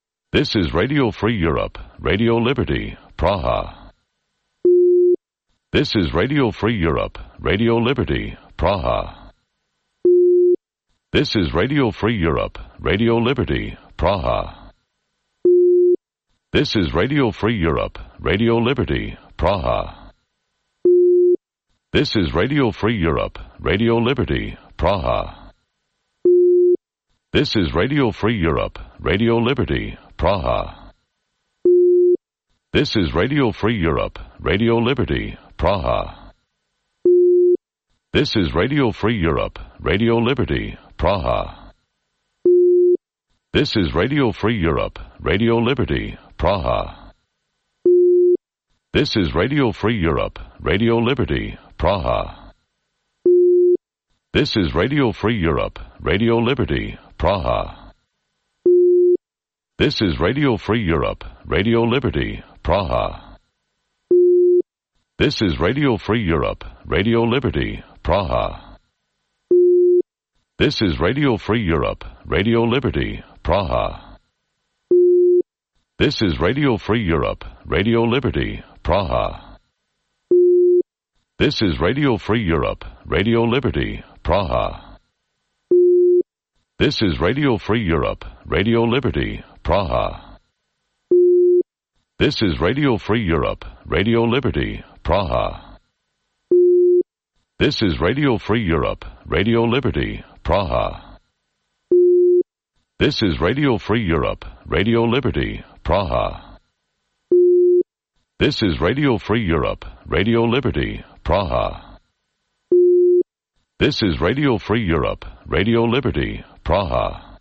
This is Radio Free Europe, Radio Liberty, Praha. This is Radio Free Europe, Radio Liberty, Praha. This is Radio Free Europe, Radio Liberty, Praha. This is Radio Free Europe, Radio Liberty, Praha. This is Radio Free Europe, Radio Liberty, Praha. This is Radio Free Europe, Radio Liberty, Praha. This is Radio Free Europe, Radio Liberty, Praha. This is Radio Free Europe, Radio Liberty, Praha. This is Radio Free Europe, Radio Liberty, Praha. This is Radio Free Europe, Radio Liberty, Praha. This is Radio Free Europe, Radio Liberty, Praha. This is Radio Free Europe, Radio Liberty, Praha. This is Radio Free Europe, Radio Liberty, Praha. This is Radio Free Europe, Radio Liberty, Praha. This is Radio Free Europe, Radio Liberty, Praha. This is Radio Free Europe, Radio Liberty, Praha. This is Radio Free Europe, Radio Liberty, Praha. This is Radio Free Europe, Radio Liberty, Praha. This is Radio Free Europe, Radio Liberty, Praha. This is Radio Free Europe, Radio Liberty, Praha. This is Radio Free Europe, Radio Liberty, Praha. This is Radio Free Europe, Radio Liberty, Praha.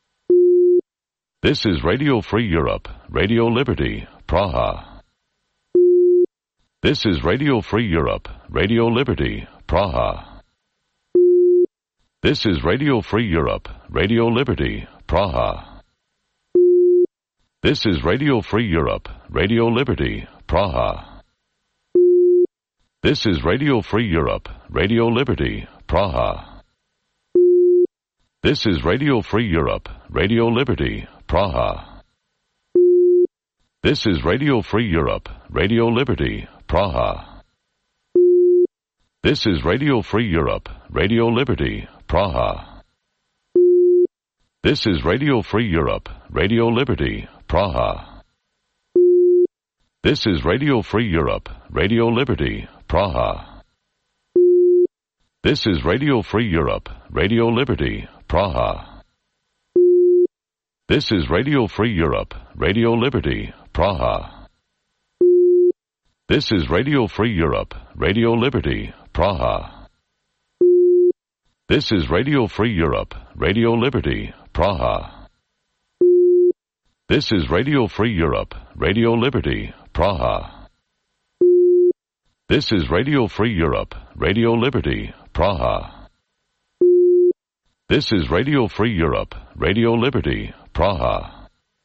This is Radio Free Europe, Radio Liberty, Praha. This is Radio Free Europe, Radio Liberty, Praha. This is Radio Free Europe, Radio Liberty, Praha. This is Radio Free Europe, Radio Liberty, Praha. This is Radio Free Europe, Radio Liberty, Praha. This is Radio Free Europe, Radio Liberty, Praha. This is Radio Free Europe, Radio Liberty, Praha. This is Radio Free Europe, Radio Liberty, Praha. This is Radio Free Europe, Radio Liberty, Praha. This is Radio Free Europe, Radio Liberty, Praha. This is Radio Free Europe, Radio Liberty, Praha. This is Radio Free Europe, Radio Liberty, Praha. This is Radio Free Europe, Radio Liberty, Praha. This is Radio Free Europe, Radio Liberty, Praha. This is Radio Free Europe, Radio Liberty, Praha. This is Radio Free Europe, Radio Liberty, Praha. This is Radio Free Europe, Radio Liberty, Praha.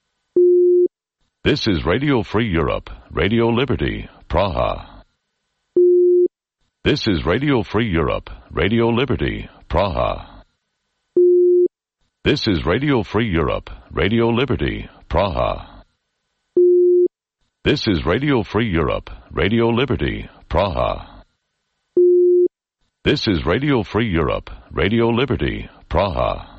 This is Radio Free Europe, Radio Liberty, Praha. This is Radio Free Europe, Radio Liberty, Praha. This is Radio Free Europe, Radio Liberty, Praha. This is Radio Free Europe, Radio Liberty, Praha. This is Radio Free Europe, Radio Liberty, Praha.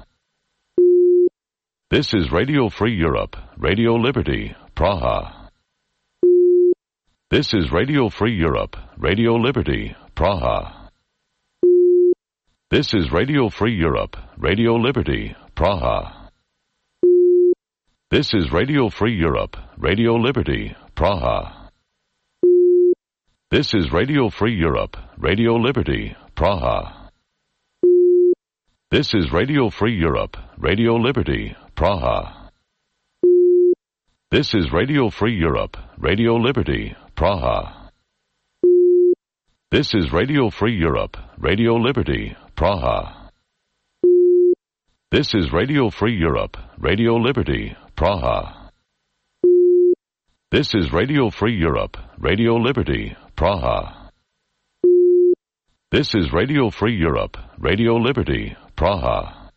This is Radio Free Europe, Radio Liberty, Praha. This is Radio Free Europe, Radio Liberty, Praha. This is Radio Free Europe, Radio Liberty, Praha. This is Radio Free Europe, Radio Liberty, Praha. This is Radio Free Europe, Radio Liberty, Praha. This is Radio Free Europe, Radio Liberty, Praha. This is Radio Free Europe, Radio Liberty, Praha. This is Radio Free Europe, Radio Liberty, Praha. This is Radio Free Europe, Radio Liberty, Praha. This is Radio Free Europe, Radio Liberty, Praha. This is Radio Free Europe, Radio Liberty, Praha.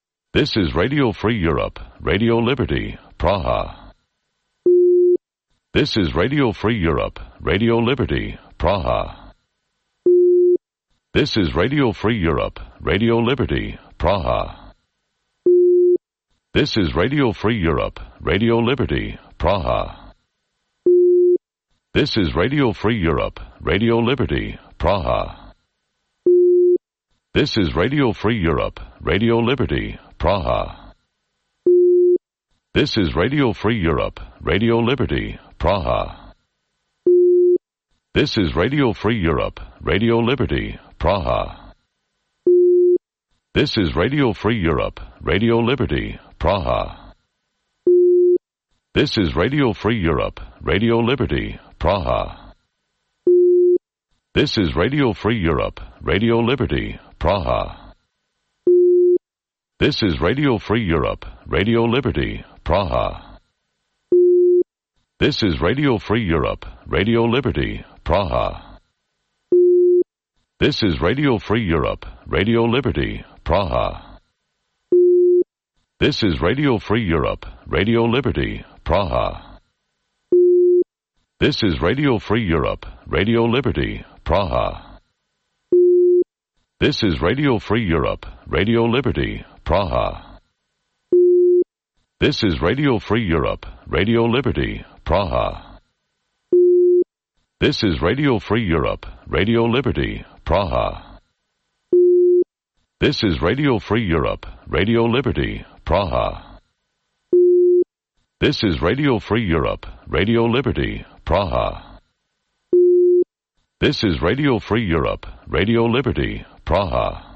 This is Radio Free Europe, Radio Liberty, Praha. This is Radio Free Europe, Radio Liberty, Praha. This is Radio Free Europe, Radio Liberty, Praha. This is Radio Free Europe, Radio Liberty, Praha. This is Radio Free Europe, Radio Liberty, Praha. This is Radio Free Europe, Radio Liberty, Praha. This is Radio Free Europe, Radio Liberty, Praha. This is Radio Free Europe, Radio Liberty, Praha. This is Radio Free Europe, Radio Liberty, Praha. This is Radio Free Europe, Radio Liberty, Praha. This is Radio Free Europe, Radio Liberty, Praha. This is Radio Free Europe, Radio Liberty, Praha. This is Radio Free Europe, Radio Liberty, Praha. This is Radio Free Europe, Radio Liberty, Praha. This is Radio Free Europe, Radio Liberty, Praha. This is Radio Free Europe, Radio Liberty, Praha. This is Radio Free Europe, Radio Liberty, Praha. This is Radio Free Europe, Radio Liberty, Praha. This is Radio Free Europe, Radio Liberty, Praha. This is Radio Free Europe, Radio Liberty, Praha. This is Radio Free Europe, Radio Liberty, Praha. This is Radio Free Europe, Radio Liberty, Praha.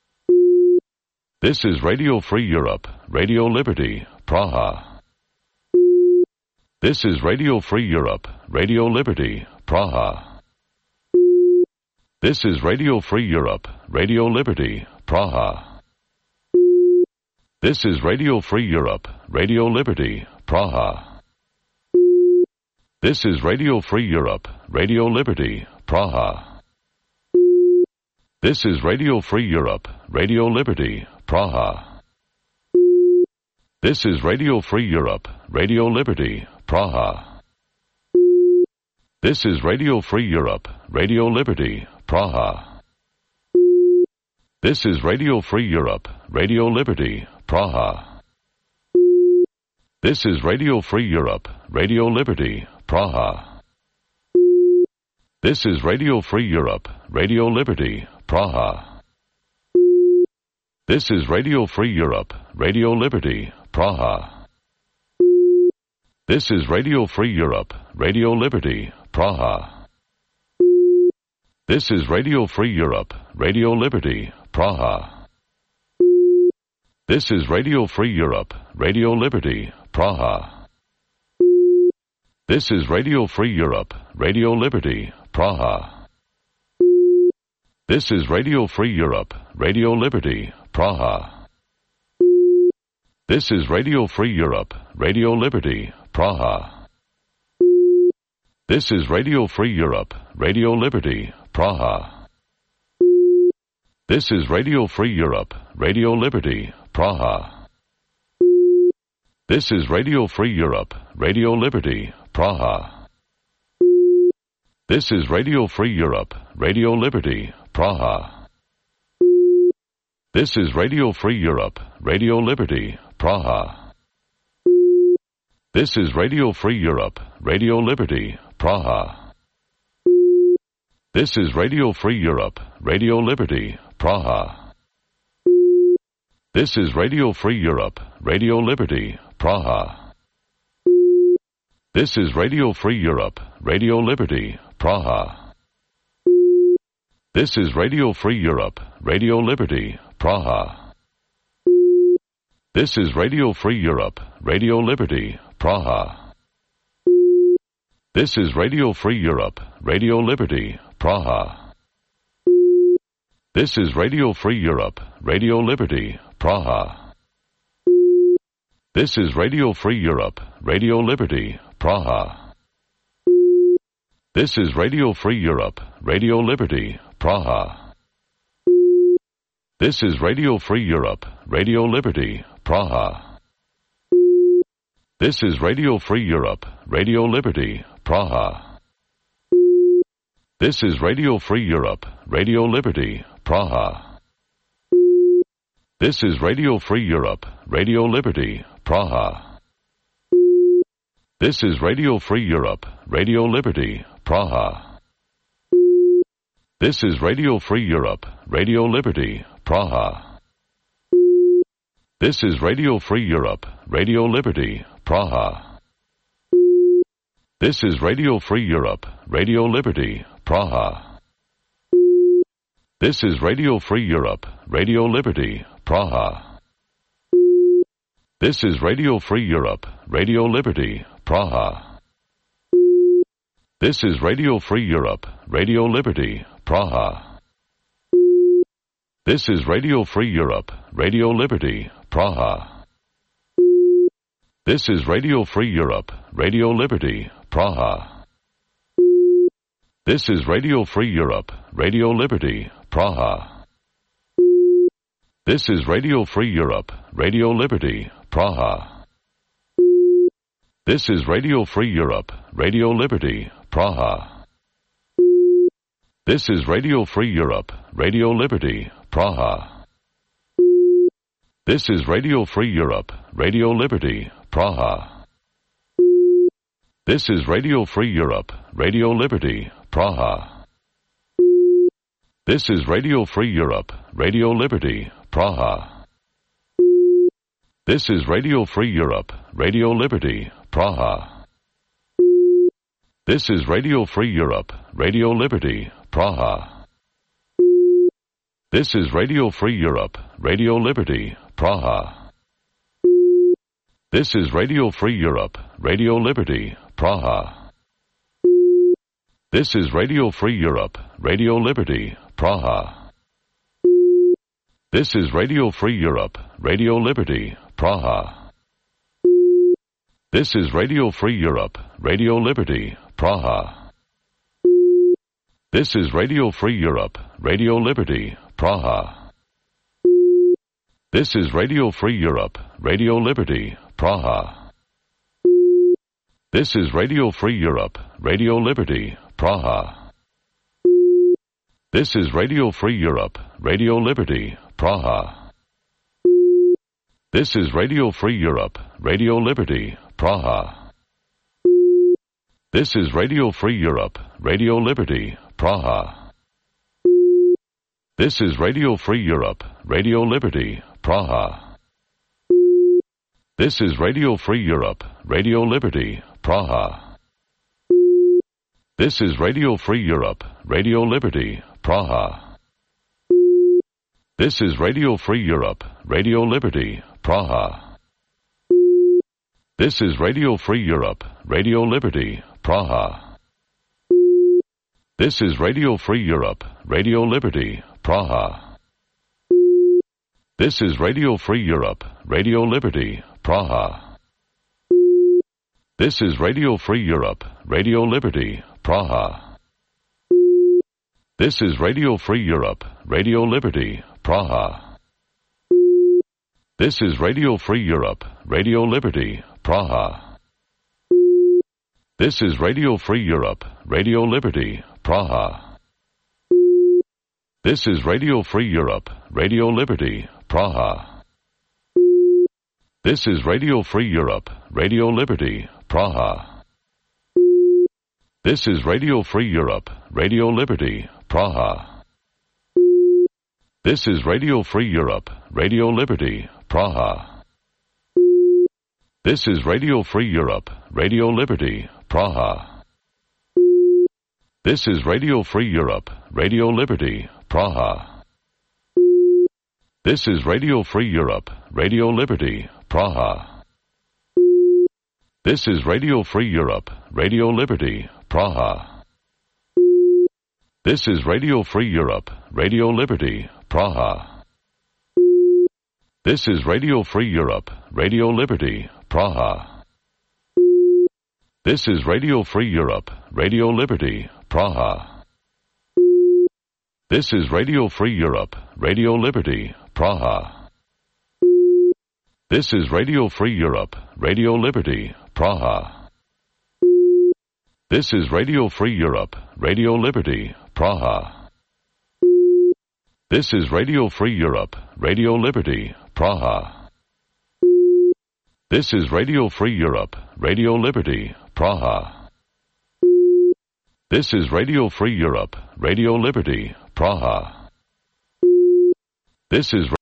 This is Radio Free Europe, Radio Liberty, Praha. This is Radio Free Europe, Radio Liberty, Praha. This is Radio Free Europe, Radio Liberty, Praha. This is Radio Free Europe, Radio Liberty, Praha. This is Radio Free Europe, Radio Liberty, Praha. This is Radio Free Europe, Radio Liberty, Praha. This is Radio Free Europe, Radio Liberty, Praha. This is Radio Free Europe, Radio Liberty, Praha. This is Radio Free Europe, Radio Liberty, Praha. This is Radio Free Europe, Radio Liberty, Praha. This is Radio Free Europe, Radio Liberty, Praha. This is Radio Free Europe, Radio Liberty, Praha. This is Radio Free Europe, Radio Liberty, Praha. This is Radio Free Europe, Radio Liberty, Praha. This is Radio Free Europe, Radio Liberty, Praha. This is Radio Free Europe, Radio Liberty, Praha. This is Radio Free Europe, Radio Liberty, Praha. This is Radio Free Europe, Radio Liberty, Praha. This is Radio Free Europe, Radio Liberty, Praha. This is Radio Free Europe, Radio Liberty, Praha. This is Radio Free Europe, Radio Liberty, Praha. This is Radio Free Europe, Radio Liberty, Praha. This is Radio Free Europe, Radio Liberty, Praha. This is Radio Free Europe, Radio Liberty, Praha. This is Radio Free Europe, Radio Liberty, Praha. This is Radio Free Europe, Radio Liberty, Praha. This is Radio Free Europe, Radio Liberty, Praha. This is Radio Free Europe, Radio Liberty, Praha. This is Radio Free Europe, Radio Liberty, Praha. This is Radio Free Europe, Radio Liberty, Praha. This is Radio Free Europe, Radio Liberty, Praha. This is Radio Free Europe, Radio Liberty, Praha. This is Radio Free Europe, Radio Liberty, Praha. This is Radio Free Europe, Radio Liberty, Praha. This is Radio Free Europe, Radio Liberty, Praha. This is Radio Free Europe, Radio Liberty, Praha. This is Radio Free Europe, Radio Liberty, Praha. This is Radio Free Europe, Radio Liberty, Praha. This is Radio Free Europe, Radio Liberty, Praha. This is Radio Free Europe, Radio Liberty, Praha. This is Radio Free Europe, Radio Liberty, Praha. This is Radio Free Europe, Radio Liberty, Praha. This is Radio Free Europe, Radio Liberty, Praha. This is Radio Free Europe, Radio Liberty, Praha. This is Radio Free Europe, Radio Liberty, Praha. This is Radio Free Europe, Radio Liberty, Praha. This is Radio Free Europe, Radio Liberty, Praha. This is Radio Free Europe, Radio Liberty, Praha. This is Radio Free Europe, Radio Liberty, Praha. This is Radio Free Europe, Radio Liberty, Praha. This is Radio Free Europe, Radio Liberty, Praha. This is Radio Free Europe, Radio Liberty, Praha. This is Radio Free Europe, Radio Liberty, Praha. This is Radio Free Europe, Radio Liberty, Praha. This is Radio Free Europe, Radio Liberty, Praha. This is Radio Free Europe, Radio Liberty, Praha. This is Radio Free Europe, Radio Liberty, Praha. This is Radio Free Europe, Radio Liberty, Praha. This is Radio Free Europe, Radio Liberty, Praha. This is Radio Free Europe, Radio Liberty, Praha. This is Radio Free Europe, Radio Liberty, Praha. This is Radio Free Europe, Radio Liberty, Praha. This is Radio Free Europe, Radio Liberty, Praha. This is Radio Free Europe, Radio Liberty, Praha. This is Radio Free Europe, Radio Liberty, Praha. This is Radio Free Europe, Radio Liberty, Praha. This is Radio Free Europe, Radio Liberty, Praha. This is Radio Free Europe, Radio Liberty, Praha. This is Radio Free Europe, Radio Liberty, Praha. This is Radio Free Europe, Radio Liberty, Praha. This is Radio Free Europe, Radio Liberty, Praha. This is Radio Free Europe, Radio Liberty, Praha. This is Radio Free Europe, Radio Liberty, Praha. This is Radio Free Europe, Radio Liberty, Praha. This is Radio Free Europe, Radio Liberty, Praha. This is Radio Free Europe, Radio Liberty, Praha. This is Radio Free Europe, Radio Liberty, Praha. This is Radio Free Europe, Radio Liberty, Praha. This is Radio Free Europe, Radio Liberty, Praha. This is Radio Free Europe, Radio Liberty, Praha. This is Radio Free Europe, Radio Liberty, Praha. This is Radio Free Europe, Radio Liberty, Praha. This is Radio Free Europe, Radio Liberty, Praha. This is Radio Free Europe, Radio Liberty, Praha. This is Radio Free Europe, Radio Liberty, Praha. This is Radio Free Europe, Radio Liberty, Praha. This is Radio Free Europe, Radio Liberty, Praha. This is Radio Free Europe, Radio Liberty, Praha. This is Radio Free Europe, Radio Liberty, Praha. This is Radio Free Europe, Radio Liberty, Praha. This is Radio Free Europe, Radio Liberty, Praha. This is Radio Free Europe, Radio Liberty, Praha. This is Radio Free Europe, Radio Liberty, Praha. This is Radio Free Europe, Radio Liberty, Praha. This is